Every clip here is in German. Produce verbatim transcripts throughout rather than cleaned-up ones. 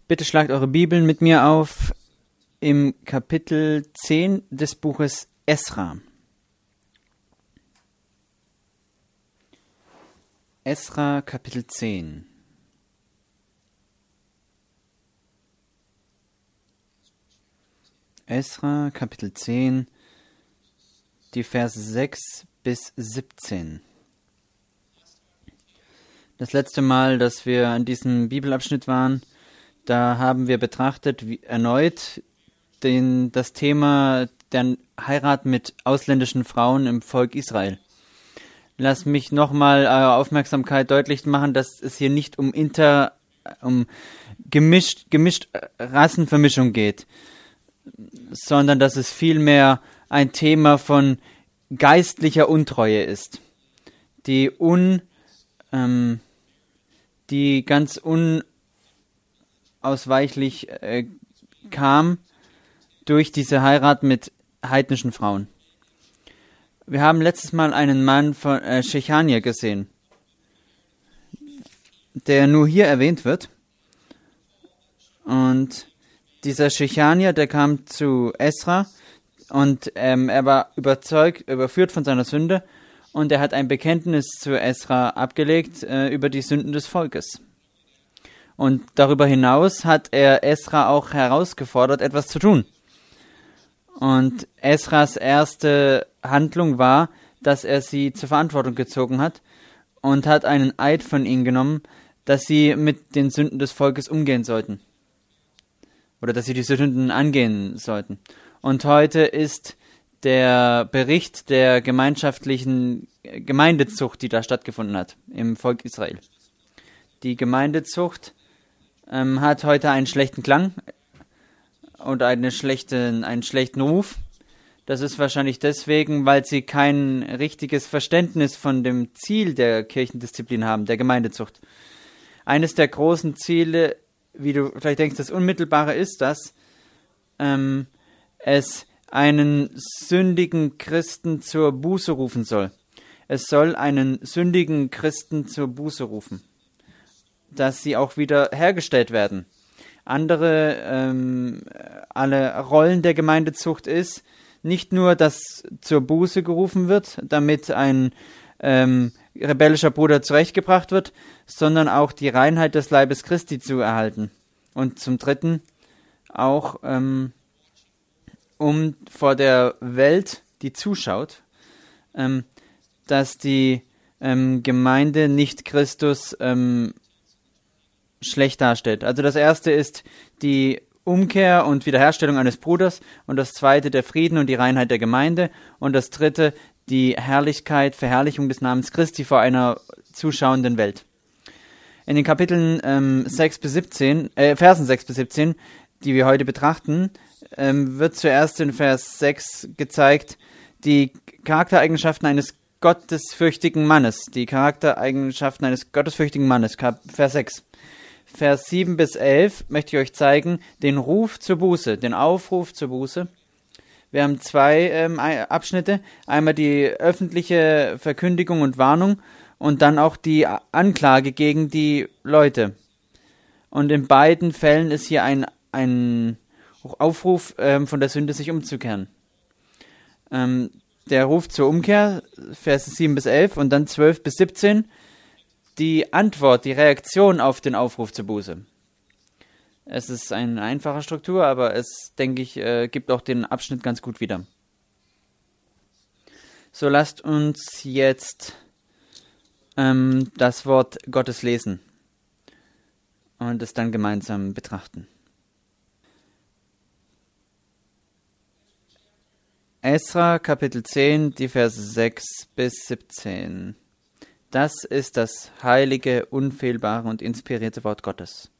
Bitte schlagt eure Bibeln mit mir auf im Kapitel zehn des Buches Esra. Esra, Kapitel zehn. Esra, Kapitel zehn, die Verse sechs bis siebzehn. Das letzte Mal, dass wir an diesem Bibelabschnitt waren, da haben wir betrachtet wie erneut den, das Thema der Heirat mit ausländischen Frauen im Volk Israel. Lass mich nochmal eure Aufmerksamkeit deutlich machen, dass es hier nicht um inter, um gemischt, gemischt Rassenvermischung geht, sondern dass es vielmehr ein Thema von geistlicher Untreue ist, die un, ähm, die ganz unausweichlich äh, kam durch diese Heirat mit heidnischen Frauen. Wir haben letztes Mal einen Mann von äh, Shechania gesehen, der nur hier erwähnt wird. Und dieser Shechania, der kam zu Esra und ähm, er war überzeugt, überführt von seiner Sünde und er hat ein Bekenntnis zu Esra abgelegt äh, über die Sünden des Volkes. Und darüber hinaus hat er Esra auch herausgefordert, etwas zu tun. Und Esras erste Handlung war, dass er sie zur Verantwortung gezogen hat und hat einen Eid von ihnen genommen, dass sie mit den Sünden des Volkes umgehen sollten. Oder dass sie die Sünden angehen sollten. Und heute ist der Bericht der gemeinschaftlichen Gemeindezucht, die da stattgefunden hat im Volk Israel. Die Gemeindezucht ähm, hat heute einen schlechten Klang und eine schlechten, einen schlechten Ruf. Das ist wahrscheinlich deswegen, weil sie kein richtiges Verständnis von dem Ziel der Kirchendisziplin haben, der Gemeindezucht. Eines der großen Ziele, wie du vielleicht denkst, das Unmittelbare ist, dass ähm, es einen sündigen Christen zur Buße rufen soll. Es soll einen sündigen Christen zur Buße rufen, dass sie auch wieder hergestellt werden. Andere, ähm, alle Rollen der Gemeindezucht ist, nicht nur, dass zur Buße gerufen wird, damit ein ähm, rebellischer Bruder zurechtgebracht wird, sondern auch die Reinheit des Leibes Christi zu erhalten. Und zum Dritten auch, ähm, um vor der Welt, die zuschaut, ähm, dass die ähm, Gemeinde nicht Christus ähm, schlecht darstellt. Also das erste ist die Umkehr und Wiederherstellung eines Bruders und das zweite der Frieden und die Reinheit der Gemeinde und das dritte die Herrlichkeit, Verherrlichung des Namens Christi vor einer zuschauenden Welt. In den Kapiteln ähm, sechs bis siebzehn, äh, Versen sechs bis siebzehn, die wir heute betrachten, ähm, wird zuerst in Vers sechs gezeigt, die Charaktereigenschaften eines gottesfürchtigen Mannes, die Charaktereigenschaften eines gottesfürchtigen Mannes, Vers sechs. Vers sieben bis elf möchte ich euch zeigen, den Ruf zur Buße, den Aufruf zur Buße. Wir haben zwei ähm, Abschnitte, einmal die öffentliche Verkündigung und Warnung und dann auch die Anklage gegen die Leute. Und in beiden Fällen ist hier ein, ein Aufruf ähm, von der Sünde, sich umzukehren. Ähm, der Ruf zur Umkehr, Verse sieben bis elf und dann zwölf bis siebzehn, die Antwort, die Reaktion auf den Aufruf zur Buße. Es ist eine einfache Struktur, aber es, denke ich, äh, gibt auch den Abschnitt ganz gut wieder. So, lasst uns jetzt ähm, das Wort Gottes lesen und es dann gemeinsam betrachten. Esra, Kapitel zehn, die Verse sechs bis siebzehn. Das ist das heilige, unfehlbare und inspirierte Wort Gottes.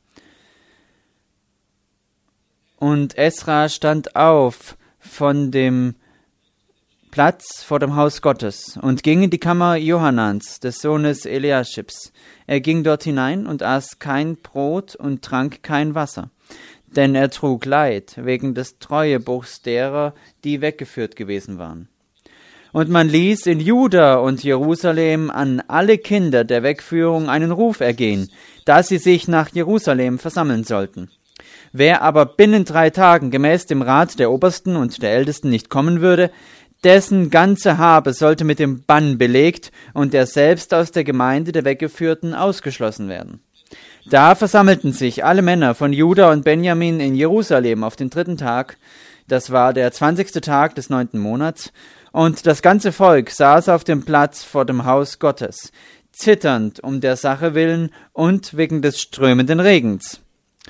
Und Esra stand auf von dem Platz vor dem Haus Gottes und ging in die Kammer Johanans, des Sohnes Eliaschibs. Er ging dort hinein und aß kein Brot und trank kein Wasser, denn er trug Leid wegen des Treuebruchs derer, die weggeführt gewesen waren. Und man ließ in Juda und Jerusalem an alle Kinder der Wegführung einen Ruf ergehen, dass sie sich nach Jerusalem versammeln sollten. Wer aber binnen drei Tagen gemäß dem Rat der Obersten und der Ältesten nicht kommen würde, dessen ganze Habe sollte mit dem Bann belegt und er selbst aus der Gemeinde der Weggeführten ausgeschlossen werden. Da versammelten sich alle Männer von Juda und Benjamin in Jerusalem auf den dritten Tag, das war der zwanzigste Tag des neunten Monats, und das ganze Volk saß auf dem Platz vor dem Haus Gottes, zitternd um der Sache willen und wegen des strömenden Regens.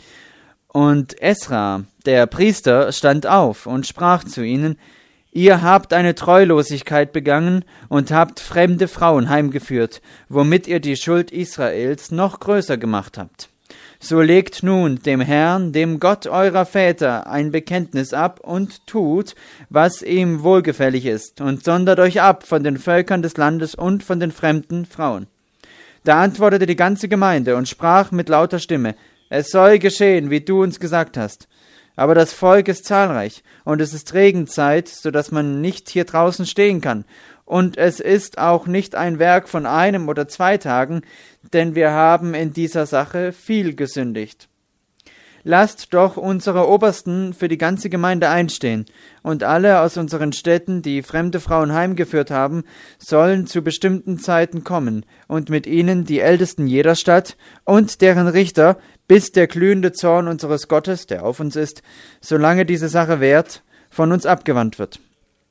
Und Esra, der Priester, stand auf und sprach zu ihnen: Ihr habt eine Treulosigkeit begangen und habt fremde Frauen heimgeführt, womit ihr die Schuld Israels noch größer gemacht habt. So legt nun dem Herrn, dem Gott eurer Väter, ein Bekenntnis ab und tut, was ihm wohlgefällig ist, und sondert euch ab von den Völkern des Landes und von den fremden Frauen. Da antwortete die ganze Gemeinde und sprach mit lauter Stimme: Es soll geschehen, wie du uns gesagt hast. Aber das Volk ist zahlreich, und es ist Regenzeit, so dass man nicht hier draußen stehen kann. Und es ist auch nicht ein Werk von einem oder zwei Tagen, denn wir haben in dieser Sache viel gesündigt. Lasst doch unsere Obersten für die ganze Gemeinde einstehen, und alle aus unseren Städten, die fremde Frauen heimgeführt haben, sollen zu bestimmten Zeiten kommen, und mit ihnen die Ältesten jeder Stadt und deren Richter, bis der glühende Zorn unseres Gottes, der auf uns ist, solange diese Sache währt, von uns abgewandt wird.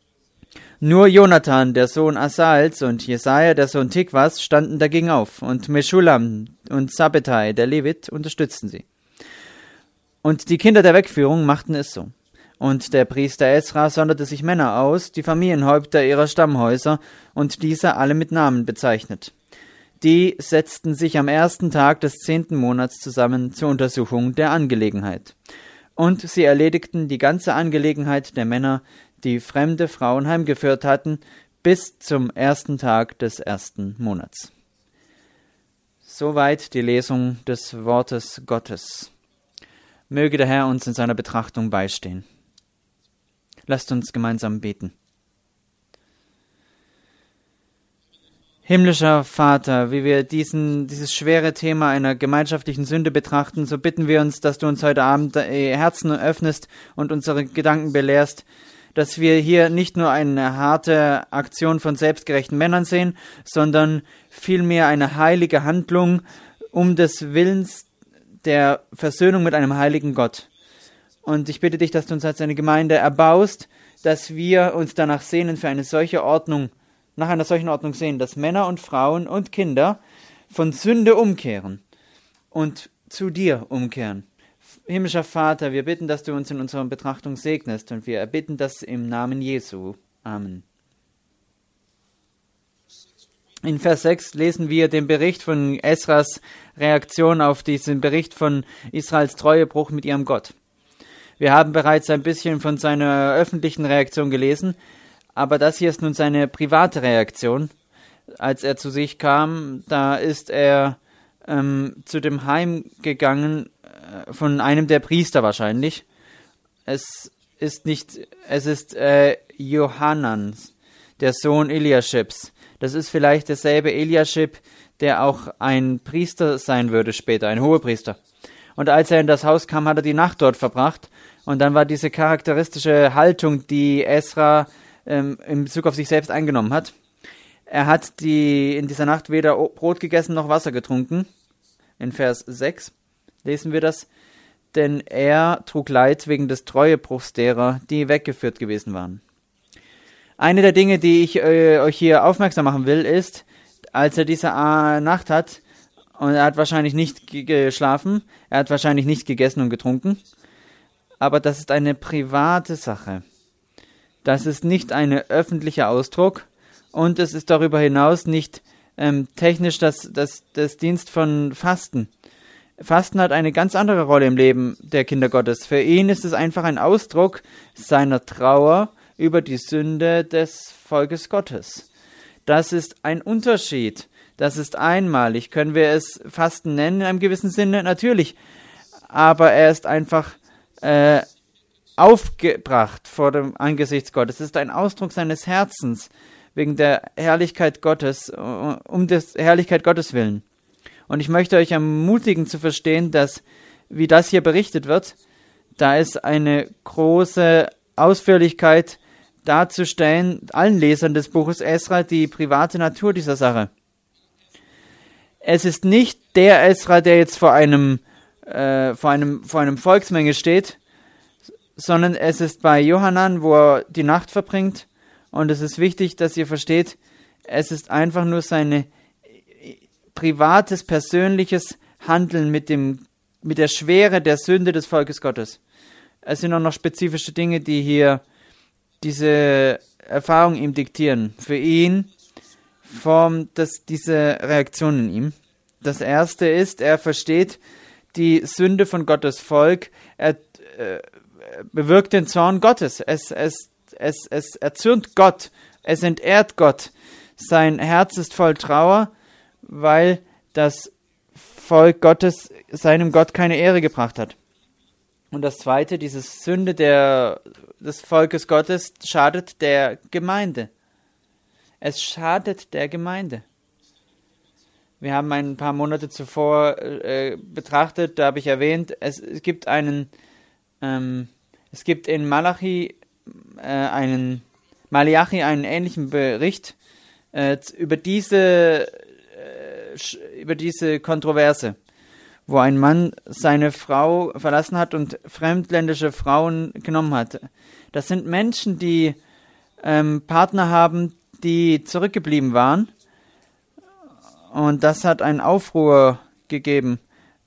Nur Jonathan, der Sohn Asals, und Jesaja, der Sohn Tikwas, standen dagegen auf, und Meschulam und Sabbetai, der Levit, unterstützten sie. Und die Kinder der Wegführung machten es so. Und der Priester Esra sonderte sich Männer aus, die Familienhäupter ihrer Stammhäuser, und diese alle mit Namen bezeichnet. Die setzten sich am ersten Tag des zehnten Monats zusammen zur Untersuchung der Angelegenheit. Und sie erledigten die ganze Angelegenheit der Männer, die fremde Frauen heimgeführt hatten, bis zum ersten Tag des ersten Monats. Soweit die Lesung des Wortes Gottes. Möge der Herr uns in seiner Betrachtung beistehen. Lasst uns gemeinsam beten. Himmlischer Vater, wie wir diesen, dieses schwere Thema einer gemeinschaftlichen Sünde betrachten, so bitten wir uns, dass du uns heute Abend Herzen öffnest und unsere Gedanken belehrst, dass wir hier nicht nur eine harte Aktion von selbstgerechten Männern sehen, sondern vielmehr eine heilige Handlung um des Willens der Versöhnung mit einem heiligen Gott. Und ich bitte dich, dass du uns als eine Gemeinde erbaust, dass wir uns danach sehnen für eine solche Ordnung, nach einer solchen Ordnung sehen, dass Männer und Frauen und Kinder von Sünde umkehren und zu dir umkehren. Himmlischer Vater, wir bitten, dass du uns in unserer Betrachtung segnest, und wir erbitten das im Namen Jesu. Amen. In Vers sechs lesen wir den Bericht von Esras Reaktion auf diesen Bericht von Israels Treuebruch mit ihrem Gott. Wir haben bereits ein bisschen von seiner öffentlichen Reaktion gelesen, aber das hier ist nun seine private Reaktion. Als er zu sich kam, da ist er ähm, zu dem Heim gegangen, äh, von einem der Priester wahrscheinlich. Es ist nicht, es ist äh, Johanan, der Sohn Eliaschibs. Das ist vielleicht derselbe Eliaschib, der auch ein Priester sein würde später, ein Hohepriester. Und als er in das Haus kam, hat er die Nacht dort verbracht. Und dann war diese charakteristische Haltung, die Esra ähm, in Bezug auf sich selbst eingenommen hat. Er hat die in dieser Nacht weder Brot gegessen noch Wasser getrunken. In Vers sechs lesen wir das. Denn er trug Leid wegen des Treuebruchs derer, die weggeführt gewesen waren. Eine der Dinge, die ich äh, euch hier aufmerksam machen will, ist, als er diese äh, Nacht hat, und er hat wahrscheinlich nicht g- geschlafen, er hat wahrscheinlich nicht gegessen und getrunken, aber das ist eine private Sache. Das ist nicht ein öffentlicher Ausdruck, und es ist darüber hinaus nicht ähm, technisch das, das, das Dienst von Fasten. Fasten hat eine ganz andere Rolle im Leben der Kinder Gottes. Für ihn ist es einfach ein Ausdruck seiner Trauer über die Sünde des Volkes Gottes. Das ist ein Unterschied. Das ist einmalig. Können wir es Fasten nennen in einem gewissen Sinne? Natürlich. Aber er ist einfach äh, aufgebracht vor dem Angesicht Gottes. Es ist ein Ausdruck seines Herzens wegen der Herrlichkeit Gottes, um der Herrlichkeit Gottes willen. Und ich möchte euch ermutigen zu verstehen, dass, wie das hier berichtet wird, Da ist eine große Ausführlichkeit darzustellen, allen Lesern des Buches Esra, die private Natur dieser Sache. Es ist nicht der Esra, der jetzt vor einem, äh, vor einem, vor einem Volksmenge steht, sondern es ist bei Johannan, wo er die Nacht verbringt. Und es ist wichtig, dass ihr versteht, es ist einfach nur sein privates, persönliches Handeln mit dem, mit der Schwere der Sünde des Volkes Gottes. Es sind auch noch spezifische Dinge, die hier diese Erfahrung ihm diktieren. Für ihn formt das diese Reaktion in ihm. Das erste ist, er versteht die Sünde von Gottes Volk. Er äh, bewirkt den Zorn Gottes. Es, es, es, es erzürnt Gott. Es entehrt Gott. Sein Herz ist voll Trauer, weil das Volk Gottes seinem Gott keine Ehre gebracht hat. Und das Zweite, diese Sünde der, des Volkes Gottes schadet der Gemeinde. Es schadet der Gemeinde. Wir haben ein paar Monate zuvor äh, betrachtet, da habe ich erwähnt, es, es gibt einen, ähm, es gibt in Malachi äh, einen, Malachi einen ähnlichen Bericht äh, über diese, äh, über diese Kontroverse, wo ein Mann seine Frau verlassen hat und fremdländische Frauen genommen hat. Das sind Menschen, die ähm, Partner haben, die zurückgeblieben waren. Und das hat einen Aufruhr gegeben.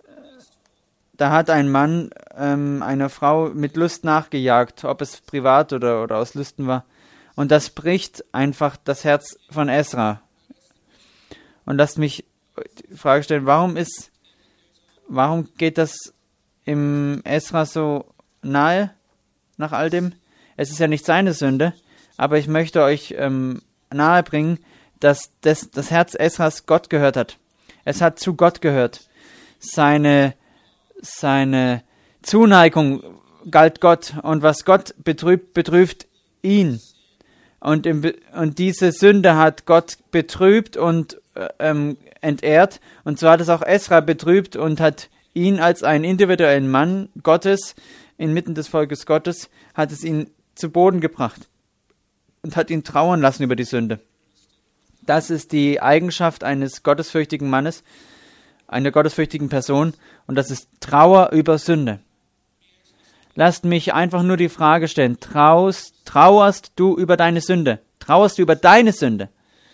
Da hat ein Mann ähm, einer Frau mit Lust nachgejagt, ob es privat oder, oder aus Lüsten war. Und das bricht einfach das Herz von Esra. Und lasst mich die Frage stellen, warum ist, warum geht das im Esra so nahe nach all dem? Es ist ja nicht seine Sünde, aber ich möchte euch ähm, nahebringen, dass das, das Herz Esras Gott gehört hat. Es hat zu Gott gehört. Seine, seine Zuneigung galt Gott und was Gott betrübt, betrübt ihn. Und, im, und diese Sünde hat Gott betrübt und ähm, entehrt. Und so hat es auch Esra betrübt und hat ihn als einen individuellen Mann Gottes, inmitten des Volkes Gottes, hat es ihn zu Boden gebracht und hat ihn trauern lassen über die Sünde. Das ist die Eigenschaft eines gottesfürchtigen Mannes, einer gottesfürchtigen Person, und das ist Trauer über Sünde. Lasst mich einfach nur die Frage stellen, traust, trauerst du über deine Sünde? Trauerst du über deine Sünde?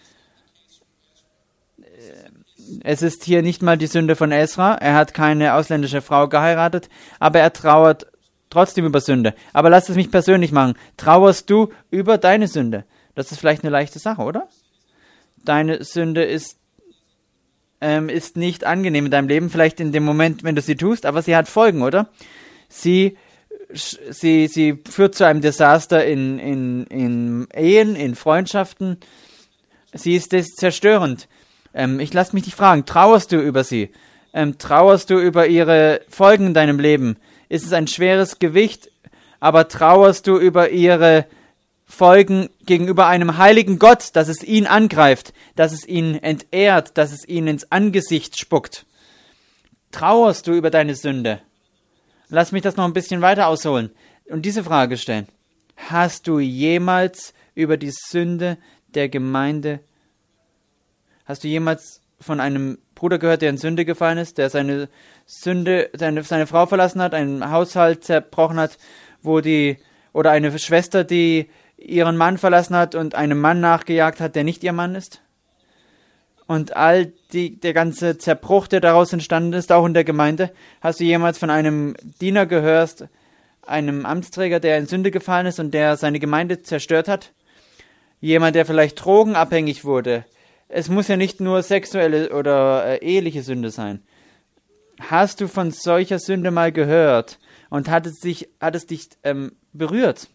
Es ist hier nicht mal die Sünde von Esra, er hat keine ausländische Frau geheiratet, aber er trauert trotzdem über Sünde. Aber lass es mich persönlich machen, trauerst du über deine Sünde? Das ist vielleicht eine leichte Sache, oder? Deine Sünde ist, ähm, ist nicht angenehm in deinem Leben, vielleicht in dem Moment, wenn du sie tust, aber sie hat Folgen, oder? Sie, sie, sie führt zu einem Desaster in, in, in Ehen, in Freundschaften. Sie ist zerstörend. Ähm, ich lasse mich dich fragen, trauerst du über sie? Ähm, trauerst du über ihre Folgen in deinem Leben? Ist es ein schweres Gewicht, aber trauerst du über ihre Folgen gegenüber einem heiligen Gott, dass es ihn angreift, dass es ihn entehrt, dass es ihn ins Angesicht spuckt? Trauerst du über deine Sünde? Lass mich das noch ein bisschen weiter ausholen und diese Frage stellen. Hast du jemals über die Sünde der Gemeinde, hast du jemals von einem Bruder gehört, der in Sünde gefallen ist, der seine Sünde, seine, seine Frau verlassen hat, einen Haushalt zerbrochen hat, wo die, oder eine Schwester, die ihren Mann verlassen hat und einem Mann nachgejagt hat, der nicht ihr Mann ist? Und all die, der ganze Zerbruch, der daraus entstanden ist, auch in der Gemeinde. Hast du jemals von einem Diener gehört, einem Amtsträger, der in Sünde gefallen ist und der seine Gemeinde zerstört hat? Jemand, der vielleicht drogenabhängig wurde. Es muss ja nicht nur sexuelle oder äh, eheliche Sünde sein. Hast du von solcher Sünde mal gehört und hat es dich, hat es dich ähm, berührt?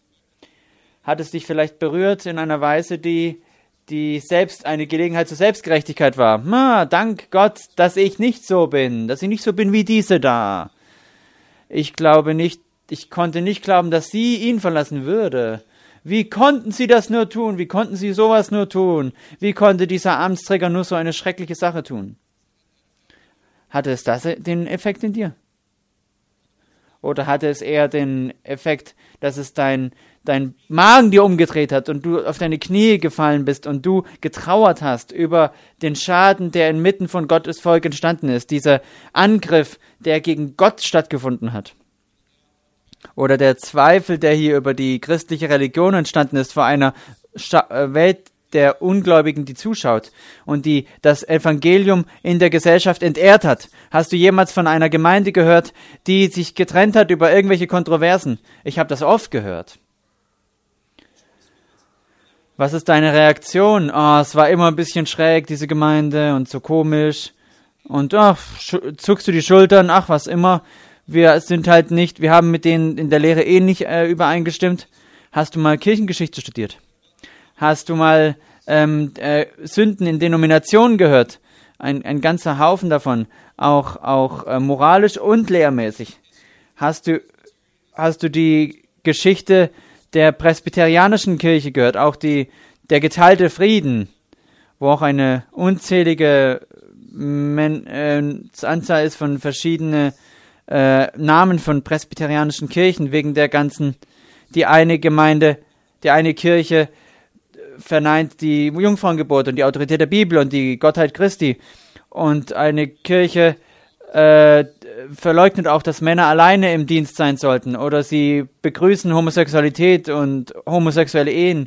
Hat es dich vielleicht berührt in einer Weise, die, die selbst eine Gelegenheit zur Selbstgerechtigkeit war? Ma, dank Gott, dass ich nicht so bin, dass ich nicht so bin wie diese da. Ich glaube nicht, ich konnte nicht glauben, dass sie ihn verlassen würde. Wie konnten sie das nur tun? Wie konnten sie sowas nur tun? Wie konnte dieser Amtsträger nur so eine schreckliche Sache tun? Hatte es das den Effekt in dir? Oder hatte es eher den Effekt, dass es dein, dein Magen dir umgedreht hat und du auf deine Knie gefallen bist und du getrauert hast über den Schaden, der inmitten von Gottes Volk entstanden ist, dieser Angriff, der gegen Gott stattgefunden hat? Oder der Zweifel, der hier über die christliche Religion entstanden ist, vor einer Sta- Welt der Ungläubigen, die zuschaut und die das Evangelium in der Gesellschaft entehrt hat. Hast du jemals von einer Gemeinde gehört, die sich getrennt hat über irgendwelche Kontroversen? Ich habe das oft gehört. Was ist deine Reaktion? Oh, es war immer ein bisschen schräg, diese Gemeinde, und so komisch. Und ach, zuckst du die Schultern, ach, was immer. Wir sind halt nicht, wir haben mit denen in der Lehre eh nicht äh, übereingestimmt. Hast du mal Kirchengeschichte studiert? Hast du mal ähm, äh, Sünden in Denominationen gehört? Ein, ein ganzer Haufen davon, auch, auch äh, moralisch und lehrmäßig. Hast du, hast du die Geschichte der presbyterianischen Kirche gehört? Auch die, der geteilte Frieden, wo auch eine unzählige Men, äh, Anzahl ist von verschiedenen äh, Namen von presbyterianischen Kirchen, wegen der ganzen, die eine Gemeinde, die eine Kirche verneint die Jungfrauengeburt und die Autorität der Bibel und die Gottheit Christi. Und eine Kirche äh, verleugnet auch, dass Männer alleine im Dienst sein sollten. Oder sie begrüßen Homosexualität und homosexuelle Ehen.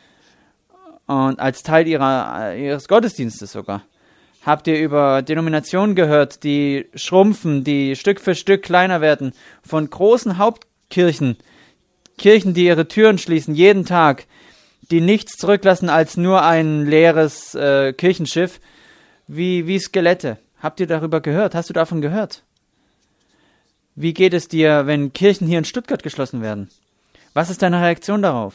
Und als Teil ihrer, ihres Gottesdienstes sogar. Habt ihr über Denominationen gehört, die schrumpfen, die Stück für Stück kleiner werden, von großen Hauptkirchen, Kirchen, die ihre Türen schließen, jeden Tag, die nichts zurücklassen als nur ein leeres äh, Kirchenschiff, wie, wie Skelette. Habt ihr darüber gehört? Hast du davon gehört? Wie geht es dir, wenn Kirchen hier in Stuttgart geschlossen werden? Was ist deine Reaktion darauf?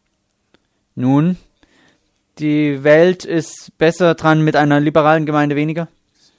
Nun, die Welt ist besser dran mit einer liberalen Gemeinde weniger.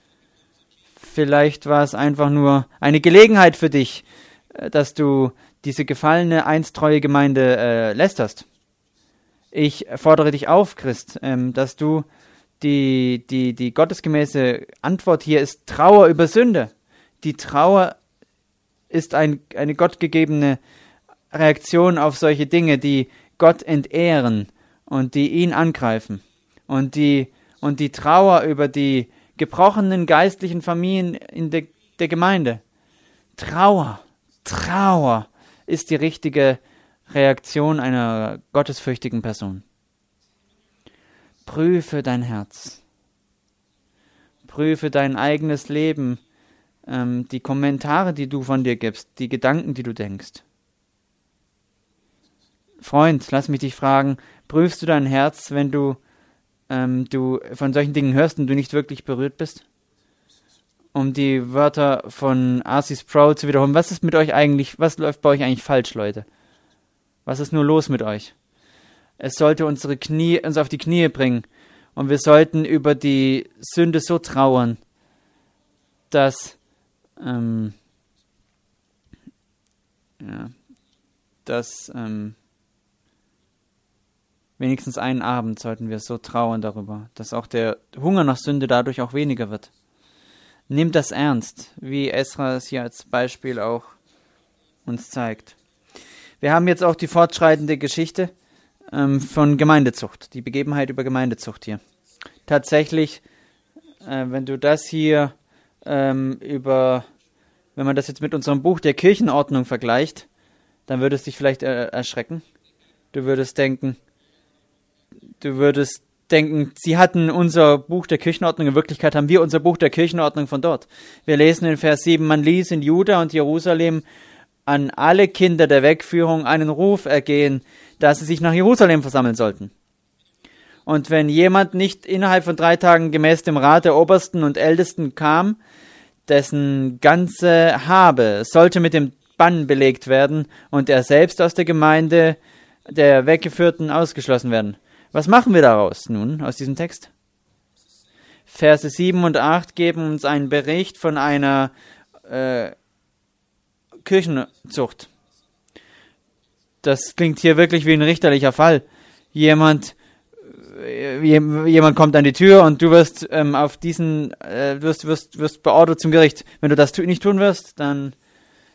Vielleicht war es einfach nur eine Gelegenheit für dich, dass du diese gefallene, einst treue Gemeinde äh, lästerst. Ich fordere dich auf, Christ, ähm, dass du die, die, die gottesgemäße Antwort hier ist Trauer über Sünde. Die Trauer ist ein, eine gottgegebene Reaktion auf solche Dinge, die Gott entehren und die ihn angreifen. Und die, und die Trauer über die gebrochenen geistlichen Familien in de, der Gemeinde. Trauer, Trauer ist die richtige Reaktion einer gottesfürchtigen Person. Prüfe dein Herz. Prüfe dein eigenes Leben, ähm, die Kommentare, die du von dir gibst, die Gedanken, die du denkst. Freund, lass mich dich fragen, prüfst du dein Herz, wenn du, ähm, du von solchen Dingen hörst und du nicht wirklich berührt bist? Um die Wörter von R C Sproul zu wiederholen, was ist mit euch eigentlich, was läuft bei euch eigentlich falsch, Leute? Was ist nur los mit euch? Es sollte unsere Knie, uns auf die Knie bringen und wir sollten über die Sünde so trauern, dass, ähm, ja, dass ähm, wenigstens einen Abend sollten wir so trauern darüber, dass auch der Hunger nach Sünde dadurch auch weniger wird. Nimm das ernst, wie Esra es hier als Beispiel auch uns zeigt. Wir haben jetzt auch die fortschreitende Geschichte ähm, von Gemeindezucht, die Begebenheit über Gemeindezucht hier. Tatsächlich, äh, wenn du das hier ähm, über, wenn man das jetzt mit unserem Buch der Kirchenordnung vergleicht, dann würdest du dich vielleicht äh, erschrecken. Du würdest denken, du würdest denken, sie hatten unser Buch der Kirchenordnung, in Wirklichkeit haben wir unser Buch der Kirchenordnung von dort. Wir lesen in Vers sieben, man ließ in Juda und Jerusalem an alle Kinder der Wegführung einen Ruf ergehen, dass sie sich nach Jerusalem versammeln sollten. Und wenn jemand nicht innerhalb von drei Tagen gemäß dem Rat der Obersten und Ältesten kam, dessen ganze Habe sollte mit dem Bann belegt werden und er selbst aus der Gemeinde der Weggeführten ausgeschlossen werden. Was machen wir daraus nun, aus diesem Text? Verse sieben und acht geben uns einen Bericht von einer äh, Kirchenzucht. Das klingt hier wirklich wie ein richterlicher Fall. Jemand, äh, jemand kommt an die Tür und du wirst ähm, auf diesen, äh, wirst, wirst, wirst beordert zum Gericht. Wenn du das tu- nicht tun wirst, dann,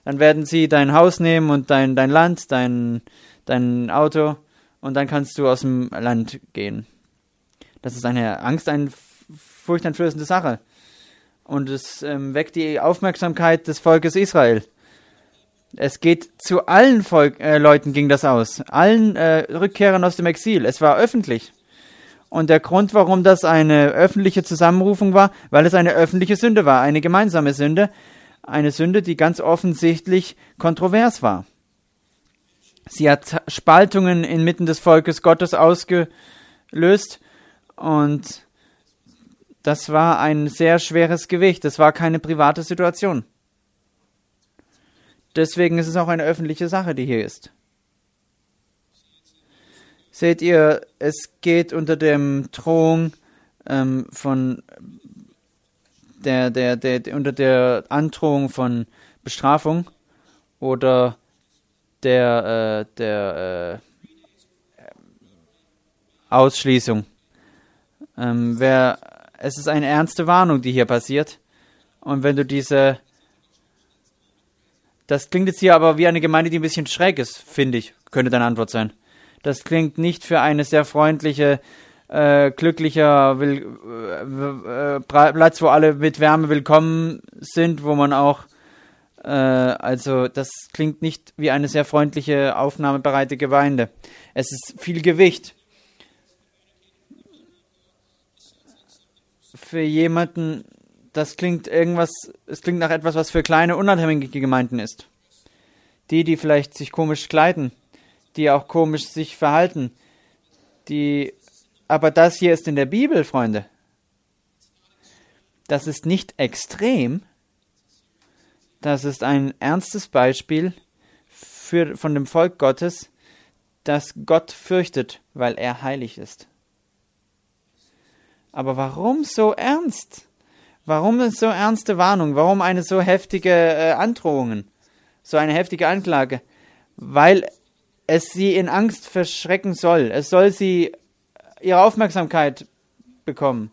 Dann werden sie dein Haus nehmen und dein, dein Land, dein, dein Auto und dann kannst du aus dem Land gehen. Das ist eine Angst, eine furchteinflößende Sache. Und es ähm, weckt die Aufmerksamkeit des Volkes Israel. Es geht zu allen Volk, äh, Leuten ging das aus, allen äh, Rückkehrern aus dem Exil. Es war öffentlich. Und der Grund, warum das eine öffentliche Zusammenrufung war, weil es eine öffentliche Sünde war, eine gemeinsame Sünde, eine Sünde, die ganz offensichtlich kontrovers war. Sie hat Spaltungen inmitten des Volkes Gottes ausgelöst und das war ein sehr schweres Gewicht. Das war keine private Situation. Deswegen ist es auch eine öffentliche Sache, die hier ist. Seht ihr, es geht unter dem Drohung ähm, von der, der, der, der, unter der Androhung von Bestrafung oder der, äh, der äh, Ausschließung. Ähm, wer, es ist eine ernste Warnung, die hier passiert. Und wenn du diese, das klingt jetzt hier aber wie eine Gemeinde, die ein bisschen schräg ist, finde ich, könnte deine Antwort sein. Das klingt nicht für eine sehr freundliche, äh, glücklicher will, äh, äh, Platz, wo alle mit Wärme willkommen sind, wo man auch, äh, also das klingt nicht wie eine sehr freundliche, aufnahmebereite Gemeinde. Es ist viel Gewicht. Für jemanden, das klingt irgendwas, es klingt nach etwas, was für kleine, unabhängige Gemeinden ist. Die, die vielleicht sich komisch kleiden, die auch komisch sich verhalten, die, aber das hier ist in der Bibel, Freunde. Das ist nicht extrem. Das ist ein ernstes Beispiel für, von dem Volk Gottes, das Gott fürchtet, weil er heilig ist. Aber warum so ernst? Warum ist so ernste Warnung? Warum eine so heftige äh, Androhungen? So eine heftige Anklage? Weil es sie in Angst verschrecken soll. Es soll sie ihre Aufmerksamkeit bekommen.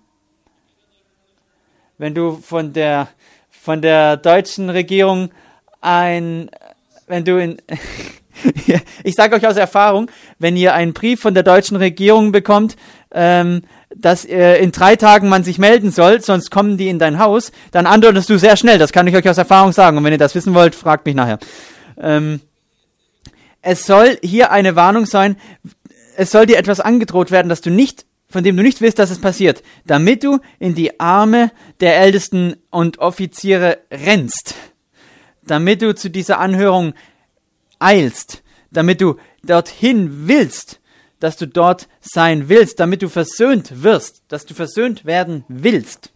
Wenn du von der von der deutschen Regierung ein, wenn du in, ich sage euch aus Erfahrung, wenn ihr einen Brief von der deutschen Regierung bekommt, ähm, dass äh, in drei Tagen man sich melden soll, sonst kommen die in dein Haus, dann antwortest du sehr schnell. Das kann ich euch aus Erfahrung sagen. Und wenn ihr das wissen wollt, fragt mich nachher. Ähm, Es soll hier eine Warnung sein, es soll dir etwas angedroht werden, dass du nicht, von dem du nicht willst, dass es passiert, damit du in die Arme der Ältesten und Offiziere rennst, damit du zu dieser Anhörung eilst, damit du dorthin willst, dass du dort sein willst, damit du versöhnt wirst, dass du versöhnt werden willst.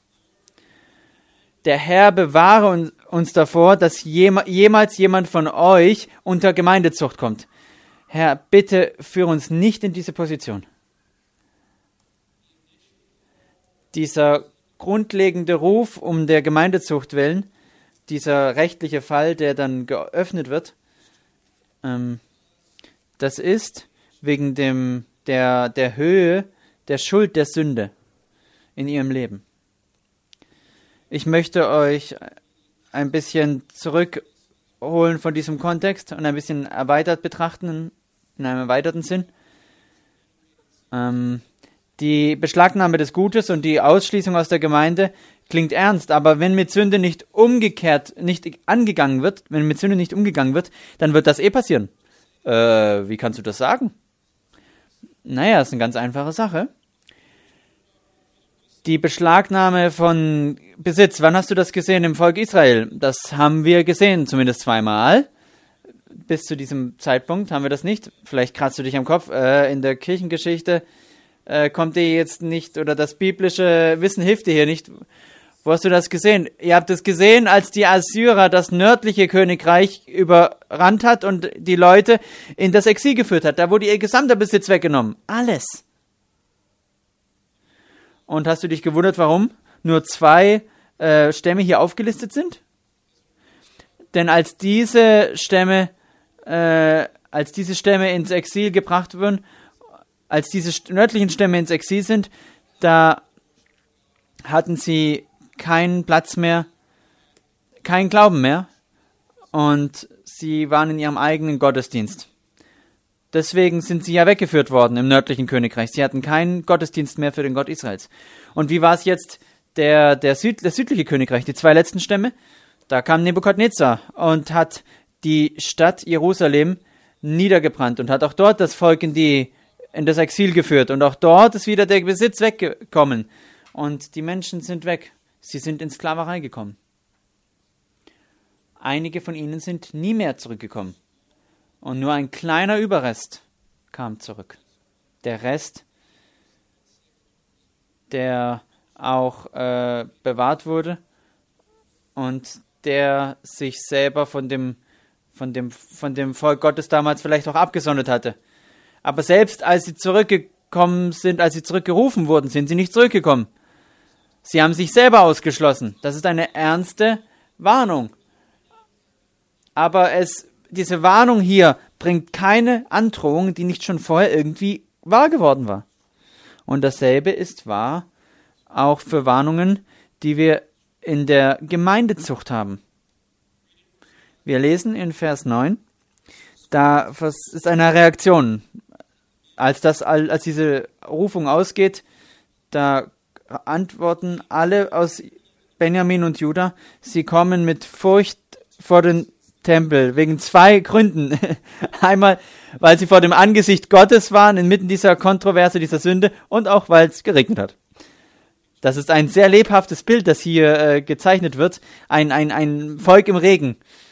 Der Herr bewahre uns davor, dass jemals jemand von euch unter Gemeindezucht kommt. Herr, bitte führe uns nicht in diese Position. Dieser grundlegende Ruf um der Gemeindezucht willen, dieser rechtliche Fall, der dann geöffnet wird, ähm, das ist wegen dem, der, der Höhe der Schuld der Sünde in ihrem Leben. Ich möchte euch ein bisschen zurückholen von diesem Kontext und ein bisschen erweitert betrachten, in einem erweiterten Sinn. Ähm, die Beschlagnahme des Gutes und die Ausschließung aus der Gemeinde klingt ernst, aber wenn mit Sünde nicht umgekehrt, nicht angegangen wird, wenn mit Sünde nicht umgegangen wird, dann wird das eh passieren. Äh, wie kannst du das sagen? Naja, ist eine ganz einfache Sache. Die Beschlagnahme von Besitz, wann hast du das gesehen im Volk Israel? Das haben wir gesehen, zumindest zweimal. Bis zu diesem Zeitpunkt haben wir das nicht. Vielleicht kratzt du dich am Kopf. Äh, in der Kirchengeschichte äh, kommt dir jetzt nicht, oder das biblische Wissen hilft dir hier nicht. Wo hast du das gesehen? Ihr habt es gesehen, als die Assyrer das nördliche Königreich überrannt hat und die Leute in das Exil geführt hat. Da wurde ihr gesamter Besitz weggenommen. Alles. Und hast du dich gewundert, warum nur zwei äh, Stämme hier aufgelistet sind? Denn als diese Stämme, äh, als diese Stämme ins Exil gebracht wurden, als diese nördlichen Stämme ins Exil sind, da hatten sie keinen Platz mehr, keinen Glauben mehr. und sie waren in ihrem eigenen Gottesdienst. Deswegen sind sie ja weggeführt worden im nördlichen Königreich. Sie hatten keinen Gottesdienst mehr für den Gott Israels. Und wie war es jetzt der, der, Süd, das südliche Königreich, die zwei letzten Stämme? Da kam Nebukadnezar und hat die Stadt Jerusalem niedergebrannt und hat auch dort das Volk in, die, in das Exil geführt. Und auch dort ist wieder der Besitz weggekommen. Und die Menschen sind weg. Sie sind in Sklaverei gekommen. Einige von ihnen sind nie mehr zurückgekommen. Und nur ein kleiner Überrest kam zurück. Der Rest, der auch äh, bewahrt wurde und der sich selber von dem, von dem, von dem Volk Gottes damals vielleicht auch abgesondert hatte. Aber selbst als sie zurückgekommen sind, als sie zurückgerufen wurden, sind sie nicht zurückgekommen. Sie haben sich selber ausgeschlossen. Das ist eine ernste Warnung. Aber es, diese Warnung hier bringt keine Androhung, die nicht schon vorher irgendwie wahr geworden war. Und dasselbe ist wahr auch für Warnungen, die wir in der Gemeindezucht haben. Wir lesen in Vers neun, da ist eine Reaktion. Als, das, als diese Rufung ausgeht, da antworten alle aus Benjamin und Juda, sie kommen mit Furcht vor den Tempel, wegen zwei Gründen. Einmal, weil sie vor dem Angesicht Gottes waren, inmitten dieser Kontroverse, dieser Sünde, und auch, weil es geregnet hat. Das ist ein sehr lebhaftes Bild, das hier äh, gezeichnet wird. Ein, ein, ein Volk im Regen.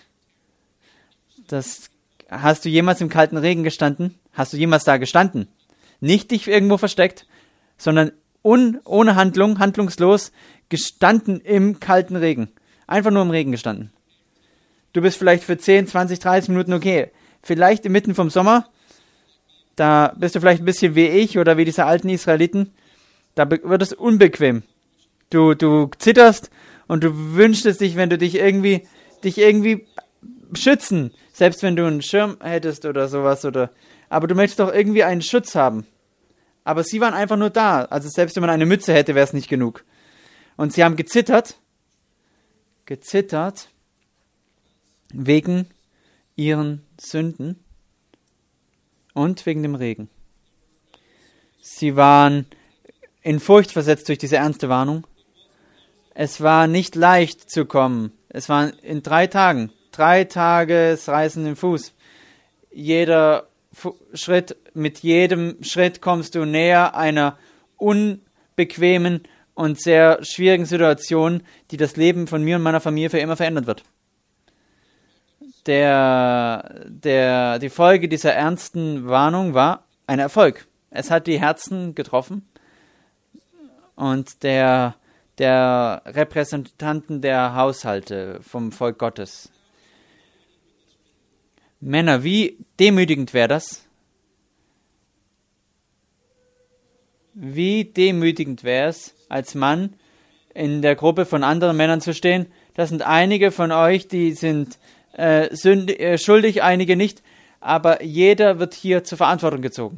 Das, hast du jemals im kalten Regen gestanden? Hast du jemals da gestanden? Nicht dich irgendwo versteckt, sondern un, ohne Handlung, handlungslos, gestanden im kalten Regen. Einfach nur im Regen gestanden. Du bist vielleicht für zehn, zwanzig, dreißig Minuten okay. Vielleicht inmitten vom Sommer, da bist du vielleicht ein bisschen wie ich oder wie diese alten Israeliten, da wird es unbequem. Du, du zitterst und du wünschst dich, wenn du dich irgendwie, dich irgendwie schützen, selbst wenn du einen Schirm hättest oder sowas, oder, aber du möchtest doch irgendwie einen Schutz haben. Aber sie waren einfach nur da, also selbst wenn man eine Mütze hätte, wäre es nicht genug. Und sie haben gezittert, gezittert, wegen ihren Sünden und wegen dem Regen. Sie waren in Furcht versetzt durch diese ernste Warnung. Es war nicht leicht zu kommen. Es waren in drei Tagen, drei Tagesreisen im Fuß. Jeder Fu- Schritt, mit jedem Schritt kommst du näher einer unbequemen und sehr schwierigen Situation, die das Leben von mir und meiner Familie für immer verändern wird. Der, der, die Folge dieser ernsten Warnung war ein Erfolg. Es hat die Herzen getroffen und der, der Repräsentanten der Haushalte vom Volk Gottes. Männer, wie demütigend wäre das? Wie demütigend wäre es, als Mann in der Gruppe von anderen Männern zu stehen? Das sind einige von euch, die sind Äh, sündig, äh, schuldig, einige nicht, aber jeder wird hier zur Verantwortung gezogen.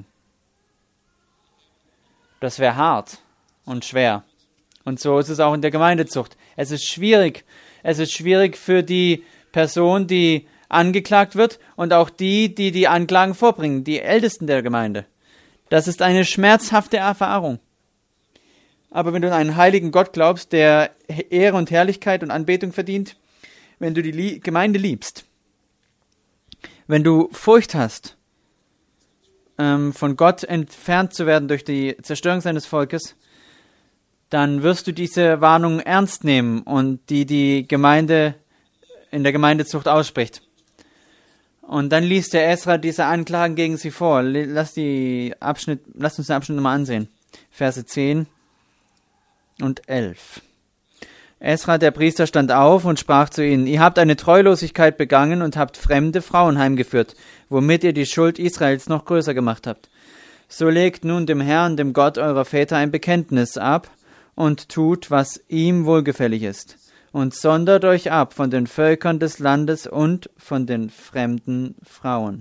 Das wäre hart und schwer. Und so ist es auch in der Gemeindezucht. Es ist schwierig. Es ist schwierig für die Person, die angeklagt wird und auch die, die die Anklagen vorbringen, die Ältesten der Gemeinde. Das ist eine schmerzhafte Erfahrung. Aber wenn du an einen heiligen Gott glaubst, der Ehre und Herrlichkeit und Anbetung verdient, wenn du die Lie- Gemeinde liebst, wenn du Furcht hast, ähm, von Gott entfernt zu werden durch die Zerstörung seines Volkes, dann wirst du diese Warnung ernst nehmen und die die Gemeinde in der Gemeindezucht ausspricht. Und dann liest der Esra diese Anklagen gegen sie vor. Lass, die Abschnitt, lass uns den Abschnitt nochmal ansehen. Verse zehn und elf. Esra, der Priester, stand auf und sprach zu ihnen: Ihr habt eine Treulosigkeit begangen und habt fremde Frauen heimgeführt, womit ihr die Schuld Israels noch größer gemacht habt. So legt nun dem Herrn, dem Gott eurer Väter, ein Bekenntnis ab und tut, was ihm wohlgefällig ist, und sondert euch ab von den Völkern des Landes und von den fremden Frauen.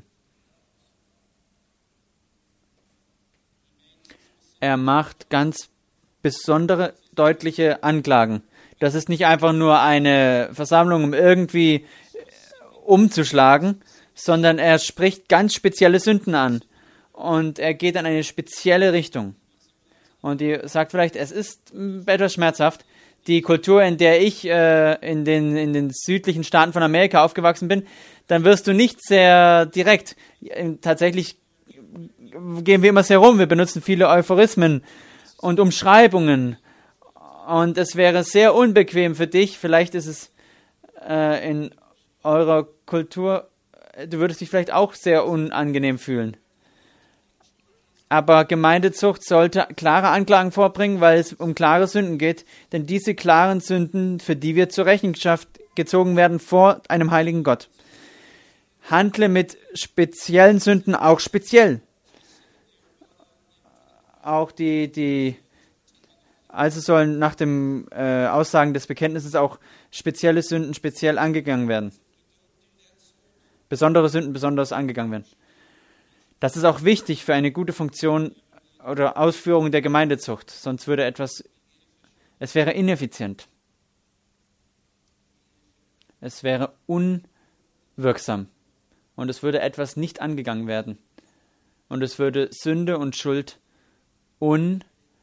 Er macht ganz besondere, deutliche Anklagen. Das ist nicht einfach nur eine Versammlung, um irgendwie umzuschlagen, sondern er spricht ganz spezielle Sünden an. Und er geht in eine spezielle Richtung. Und ihr sagt vielleicht, es ist etwas schmerzhaft. Die Kultur, in der ich äh, in, den, in den südlichen Staaten von Amerika aufgewachsen bin, dann wirst du nicht sehr direkt. Tatsächlich gehen wir immer sehr rum. Wir benutzen viele Euphorismen und Umschreibungen. Und es wäre sehr unbequem für dich. Vielleicht ist es äh, in eurer Kultur, du würdest dich vielleicht auch sehr unangenehm fühlen. Aber Gemeindezucht sollte klare Anklagen vorbringen, weil es um klare Sünden geht. Denn diese klaren Sünden, für die wir zur Rechenschaft gezogen werden vor einem heiligen Gott. Handle mit speziellen Sünden auch speziell. Auch die, die, also sollen nach dem äh, Aussagen des Bekenntnisses auch spezielle Sünden speziell angegangen werden. Besondere Sünden besonders angegangen werden. Das ist auch wichtig für eine gute Funktion oder Ausführung der Gemeindezucht. Sonst würde etwas, es wäre ineffizient. Es wäre unwirksam. Und es würde etwas nicht angegangen werden. Und es würde Sünde und Schuld un,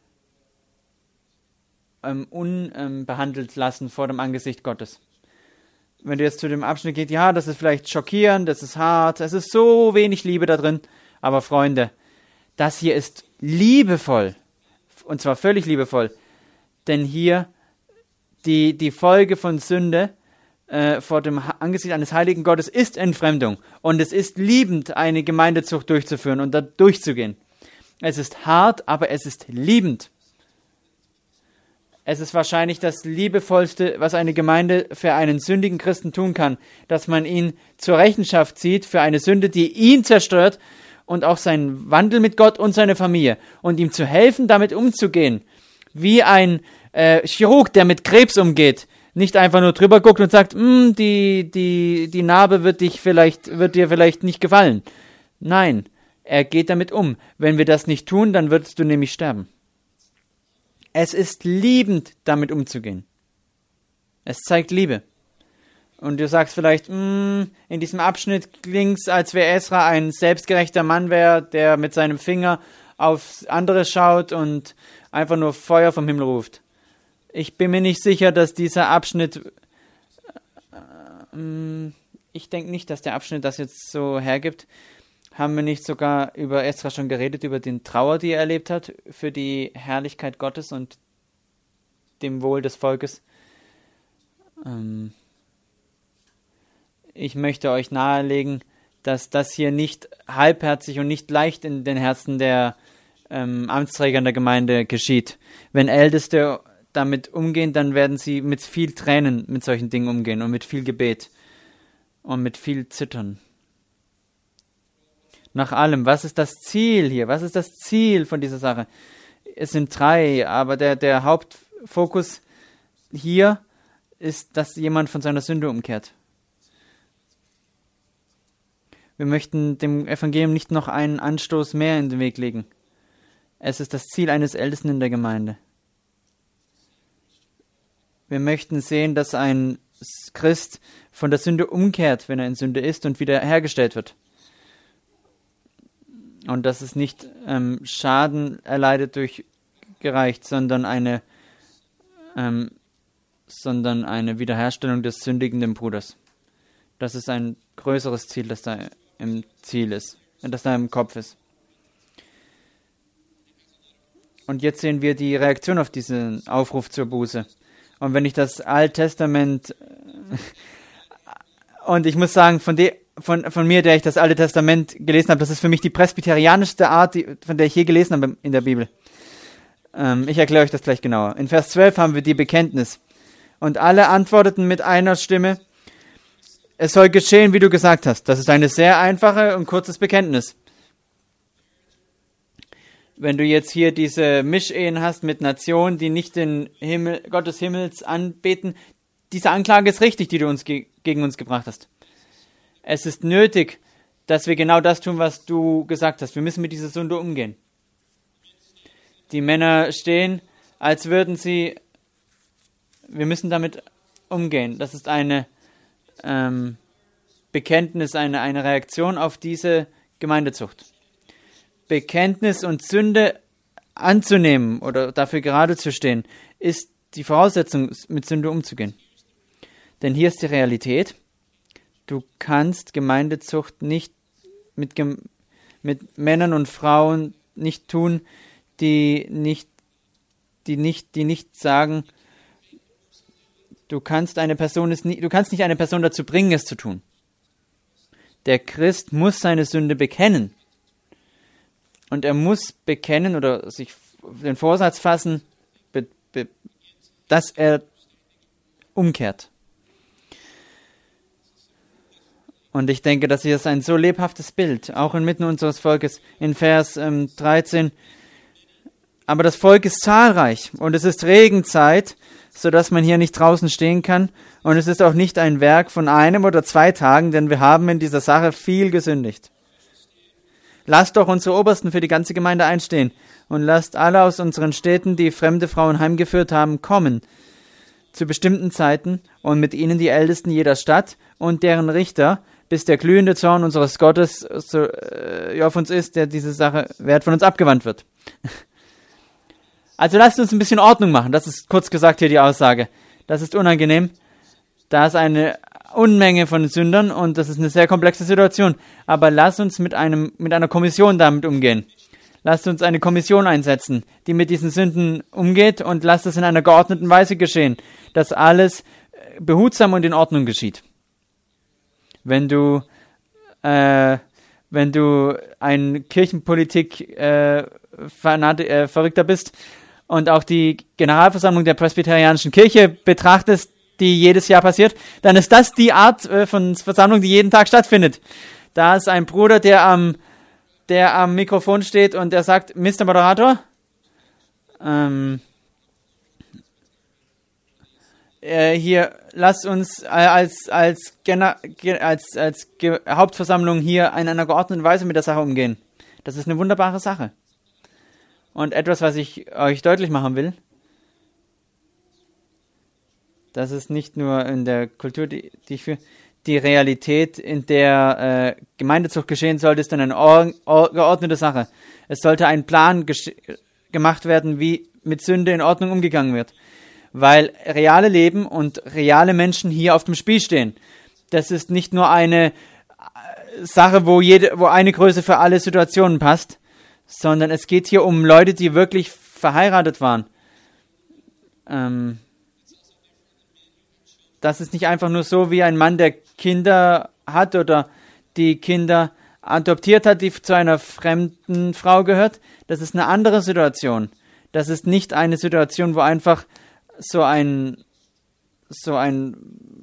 ähm, unbehandelt ähm, lassen vor dem Angesicht Gottes. Wenn du jetzt zu dem Abschnitt gehst, ja, das ist vielleicht schockierend, das ist hart, es ist so wenig Liebe da drin. Aber Freunde, das hier ist liebevoll. Und zwar völlig liebevoll. Denn hier die, die Folge von Sünde äh, vor dem Angesicht eines heiligen Gottes ist Entfremdung. Und es ist liebend, eine Gemeindezucht durchzuführen und da durchzugehen. Es ist hart, aber es ist liebend. Es ist wahrscheinlich das Liebevollste, was eine Gemeinde für einen sündigen Christen tun kann, dass man ihn zur Rechenschaft zieht für eine Sünde, die ihn zerstört und auch seinen Wandel mit Gott und seine Familie und ihm zu helfen, damit umzugehen, wie ein äh, Chirurg, der mit Krebs umgeht, nicht einfach nur drüber guckt und sagt, die, die, die Narbe wird, dich vielleicht, wird dir vielleicht nicht gefallen. Nein, er geht damit um. Wenn wir das nicht tun, dann würdest du nämlich sterben. Es ist liebend, damit umzugehen. Es zeigt Liebe. Und du sagst vielleicht, mm, in diesem Abschnitt klingt es, als wäre Esra ein selbstgerechter Mann wäre, der mit seinem Finger auf andere schaut und einfach nur Feuer vom Himmel ruft. Ich bin mir nicht sicher, dass dieser Abschnitt, äh, äh, ich denke nicht, dass der Abschnitt das jetzt so hergibt. Haben wir nicht sogar über Esra schon geredet, über den Trauer, die er erlebt hat, für die Herrlichkeit Gottes und dem Wohl des Volkes? Ähm, ich möchte euch nahelegen, dass das hier nicht halbherzig und nicht leicht in den Herzen der ähm, Amtsträger in der Gemeinde geschieht. Wenn Älteste damit umgehen, dann werden sie mit viel Tränen mit solchen Dingen umgehen und mit viel Gebet und mit viel Zittern. Nach allem, was ist das Ziel hier? Was ist das Ziel von dieser Sache? Es sind drei, aber der, der Hauptfokus hier ist, dass jemand von seiner Sünde umkehrt. Wir möchten dem Evangelium nicht noch einen Anstoß mehr in den Weg legen. Es ist das Ziel eines Ältesten in der Gemeinde. Wir möchten sehen, dass ein Christ von der Sünde umkehrt, wenn er in Sünde ist und wieder hergestellt wird. Und dass es nicht ähm, Schaden erleidet durch gereicht, sondern eine, ähm, sondern eine Wiederherstellung des sündigenden Bruders. Das ist ein größeres Ziel, das da im Ziel ist, das da im Kopf ist. Und jetzt sehen wir die Reaktion auf diesen Aufruf zur Buße. Und wenn ich das Alte Testament und ich muss sagen, von, de, von, von mir, der ich das Alte Testament gelesen habe, das ist für mich die presbyterianischste Art, die, von der ich je gelesen habe in der Bibel. Ähm, ich erkläre euch das gleich genauer. In Vers zwölf haben wir die Bekenntnis. Und alle antworteten mit einer Stimme, es soll geschehen, wie du gesagt hast. Das ist eine sehr einfache und kurzes Bekenntnis. Wenn du jetzt hier diese Mischehen hast mit Nationen, die nicht den Himmel, Gott des Himmels anbeten, diese Anklage ist richtig, die du uns ge- gegen uns gebracht hast. Es ist nötig, dass wir genau das tun, was du gesagt hast. Wir müssen mit dieser Sünde umgehen. Die Männer stehen, als würden sie, wir müssen damit umgehen. Das ist eine, ähm, Bekenntnis eine, eine Reaktion auf diese Gemeindezucht. Bekenntnis und Sünde anzunehmen oder dafür gerade zu stehen, ist die Voraussetzung, mit Sünde umzugehen. Denn hier ist die Realität. Du kannst Gemeindezucht nicht mit, mit Männern und Frauen nicht tun, die nicht, die nicht, die nicht sagen, du kannst eine Person es nie, du kannst nicht eine Person dazu bringen, es zu tun. Der Christ muss seine Sünde bekennen. Und er muss bekennen oder sich den Vorsatz fassen, be, be, dass er umkehrt. Und ich denke, das hier ist ein so lebhaftes Bild, auch inmitten unseres Volkes. In Vers ähm, dreizehn. Aber das Volk ist zahlreich und es ist Regenzeit, sodass man hier nicht draußen stehen kann. Und es ist auch nicht ein Werk von einem oder zwei Tagen, denn wir haben in dieser Sache viel gesündigt. Lasst doch unsere Obersten für die ganze Gemeinde einstehen und lasst alle aus unseren Städten, die fremde Frauen heimgeführt haben, kommen zu bestimmten Zeiten und mit ihnen die Ältesten jeder Stadt und deren Richter, bis der glühende Zorn unseres Gottes so, äh, auf uns ist, der diese Sache wert von uns abgewandt wird. Also lasst uns ein bisschen Ordnung machen. Das ist kurz gesagt hier die Aussage. Das ist unangenehm. Da ist eine Unmenge von Sündern und das ist eine sehr komplexe Situation. Aber lasst uns mit einem mit einer Kommission damit umgehen. Lasst uns eine Kommission einsetzen, die mit diesen Sünden umgeht und lasst es in einer geordneten Weise geschehen, dass alles behutsam und in Ordnung geschieht. Wenn du äh, wenn du ein Kirchenpolitik äh, Fanat- äh, Verrückter bist und auch die Generalversammlung der Presbyterianischen Kirche betrachtest, die jedes Jahr passiert, dann ist das die Art äh, von Versammlung, die jeden Tag stattfindet. Da ist ein Bruder, der am, der am Mikrofon steht und der sagt, Mister Moderator, ähm, äh, hier, lasst uns äh, als, als, Gener- ge- als, als Ge- Hauptversammlung hier in einer geordneten Weise mit der Sache umgehen. Das ist eine wunderbare Sache. Und etwas, was ich euch deutlich machen will, das ist nicht nur in der Kultur, die, die ich für die Realität, in der äh, Gemeindezucht geschehen sollte, ist dann eine or- or- geordnete Sache. Es sollte ein Plan gesch- gemacht werden, wie mit Sünde in Ordnung umgegangen wird. Weil reale Leben und reale Menschen hier auf dem Spiel stehen. Das ist nicht nur eine Sache, wo, jede, wo eine Größe für alle Situationen passt, sondern es geht hier um Leute, die wirklich verheiratet waren. Ähm, das ist nicht einfach nur so wie ein Mann, der Kinder hat oder die Kinder adoptiert hat, die zu einer fremden Frau gehört. Das ist eine andere Situation. Das ist nicht eine Situation, wo einfach so ein so ein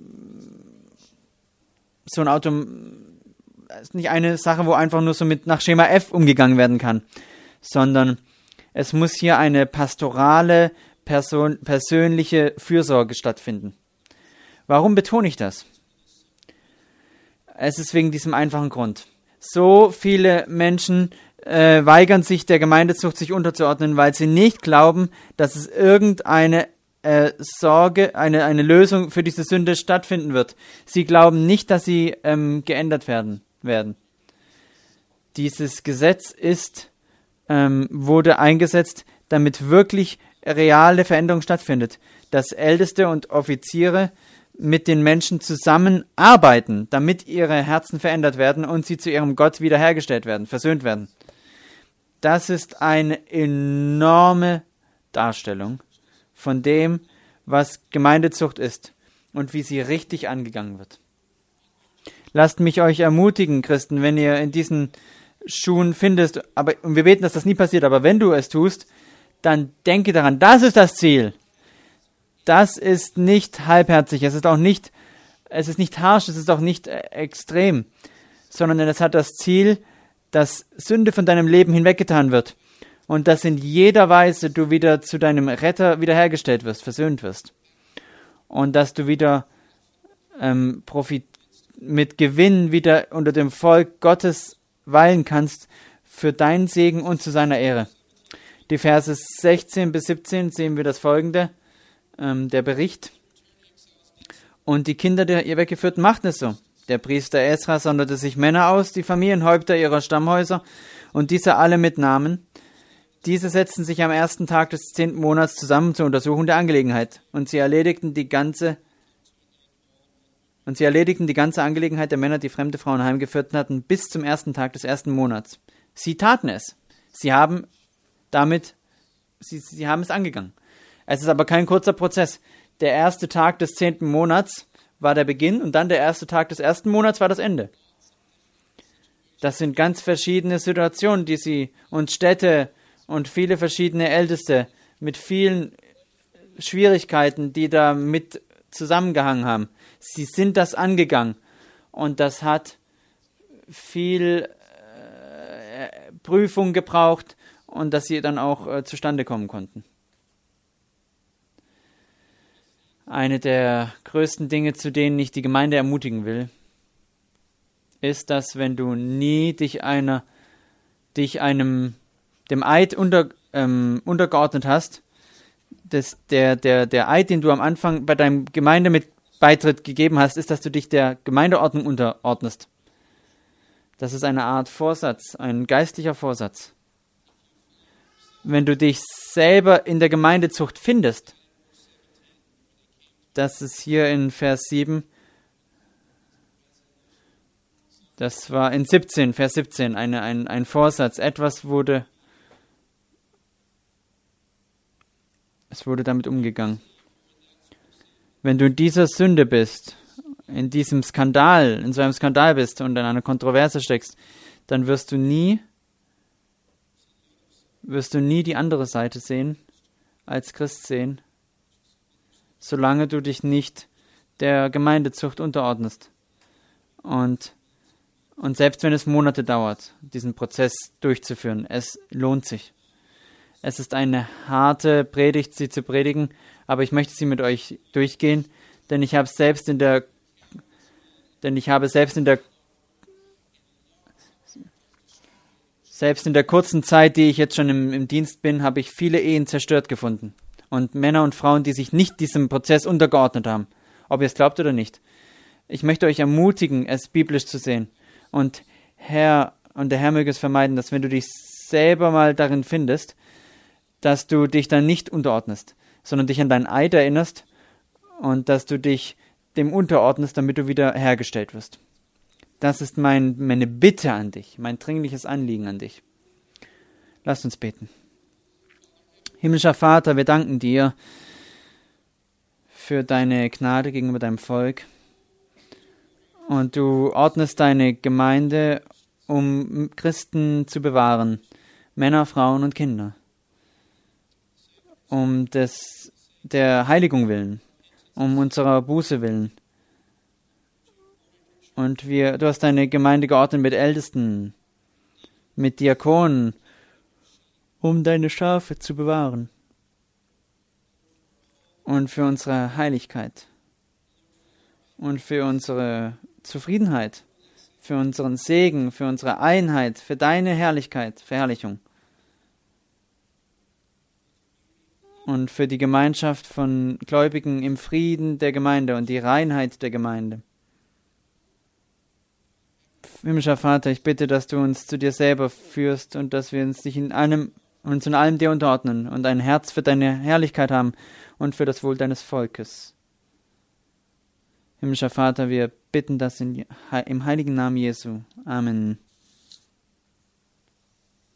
so ein Auto ist nicht eine Sache, wo einfach nur so mit nach Schema F umgegangen werden kann, sondern es muss hier eine pastorale, Person, persönliche Fürsorge stattfinden. Warum betone ich das? Es ist wegen diesem einfachen Grund. So viele Menschen äh, weigern sich, der Gemeindezucht sich unterzuordnen, weil sie nicht glauben, dass es irgendeine äh, Sorge, eine, eine Lösung für diese Sünde stattfinden wird. Sie glauben nicht, dass sie ähm, geändert werden. werden. Dieses Gesetz ist, ähm, wurde eingesetzt, damit wirklich reale Veränderung stattfindet. Dass Älteste und Offiziere mit den Menschen zusammenarbeiten, damit ihre Herzen verändert werden und sie zu ihrem Gott wiederhergestellt werden, versöhnt werden. Das ist eine enorme Darstellung von dem, was Gemeindezucht ist und wie sie richtig angegangen wird. Lasst mich euch ermutigen, Christen, wenn ihr in diesen Schuhen findest, aber, und wir beten, dass das nie passiert, aber wenn du es tust, dann denke daran, das ist das Ziel. Das ist nicht halbherzig, es ist auch nicht, es ist nicht harsch, es ist auch nicht äh, extrem, sondern es hat das Ziel, dass Sünde von deinem Leben hinweggetan wird und dass in jeder Weise du wieder zu deinem Retter wiederhergestellt wirst, versöhnt wirst und dass du wieder ähm, profit mit Gewinn wieder unter dem Volk Gottes weilen kannst für deinen Segen und zu seiner Ehre. Die Verse sechzehn bis siebzehn sehen wir das Folgende. Der Bericht. Und die Kinder der ihr Weggeführten machten es so. Der Priester Esra sonderte sich Männer aus, die Familienhäupter ihrer Stammhäuser, und diese alle mit Namen. Diese setzten sich am ersten Tag des zehnten Monats zusammen zur Untersuchung der Angelegenheit, und sie erledigten die ganze und sie erledigten die ganze Angelegenheit der Männer, die fremde Frauen heimgeführt hatten, bis zum ersten Tag des ersten Monats. Sie taten es. Sie haben damit, sie, sie haben es angegangen. Es ist aber kein kurzer Prozess. Der erste Tag des zehnten Monats war der Beginn und dann der erste Tag des ersten Monats war das Ende. Das sind ganz verschiedene Situationen, die sie und Städte und viele verschiedene Älteste mit vielen Schwierigkeiten, die da mit zusammengehangen haben. Sie sind das angegangen und das hat viel äh, Prüfung gebraucht und dass sie dann auch äh, zustande kommen konnten. Eine der größten Dinge, zu denen ich die Gemeinde ermutigen will, ist, dass wenn du nie dich einer, dich einem, dem Eid unter, ähm, untergeordnet hast, dass der, der, der Eid, den du am Anfang bei deinem Gemeindebeitritt gegeben hast, ist, dass du dich der Gemeindeordnung unterordnest. Das ist eine Art Vorsatz, ein geistlicher Vorsatz. Wenn du dich selber in der Gemeindezucht findest, das ist hier in Vers sieben, das war in siebzehn, Vers siebzehn, eine, ein, ein Vorsatz. Etwas wurde, es wurde damit umgegangen. Wenn du in dieser Sünde bist, in diesem Skandal, in so einem Skandal bist und in einer Kontroverse steckst, dann wirst du nie, wirst du nie die andere Seite sehen, als Christ sehen, solange du dich nicht der Gemeindezucht unterordnest. Und, und selbst wenn es Monate dauert, diesen Prozess durchzuführen, es lohnt sich. Es ist eine harte Predigt, sie zu predigen, aber ich möchte sie mit euch durchgehen, denn ich habe selbst in der, denn ich habe selbst in der, selbst in der kurzen Zeit, die ich jetzt schon im, im Dienst bin, habe ich viele Ehen zerstört gefunden. Und Männer und Frauen, die sich nicht diesem Prozess untergeordnet haben, ob ihr es glaubt oder nicht. Ich möchte euch ermutigen, es biblisch zu sehen. Und Herr, und der Herr möge es vermeiden, dass wenn du dich selber mal darin findest, dass du dich dann nicht unterordnest, sondern dich an deinen Eid erinnerst und dass du dich dem unterordnest, damit du wieder hergestellt wirst. Das ist mein, meine Bitte an dich, mein dringliches Anliegen an dich. Lasst uns beten. Himmlischer Vater, wir danken dir für deine Gnade gegenüber deinem Volk. Und du ordnest deine Gemeinde, um Christen zu bewahren, Männer, Frauen und Kinder, um des, der Heiligung willen, um unserer Buße willen. Und wir, du hast deine Gemeinde geordnet mit Ältesten, mit Diakonen, um deine Schafe zu bewahren und für unsere Heiligkeit und für unsere Zufriedenheit, für unseren Segen, für unsere Einheit, für deine Herrlichkeit, Verherrlichung und für die Gemeinschaft von Gläubigen im Frieden der Gemeinde und die Reinheit der Gemeinde. Himmlischer Vater, ich bitte, dass du uns zu dir selber führst und dass wir uns dich in allem uns in allem dir unterordnen und ein Herz für deine Herrlichkeit haben und für das Wohl deines Volkes. Himmlischer Vater, wir bitten das in, im heiligen Namen Jesu. Amen.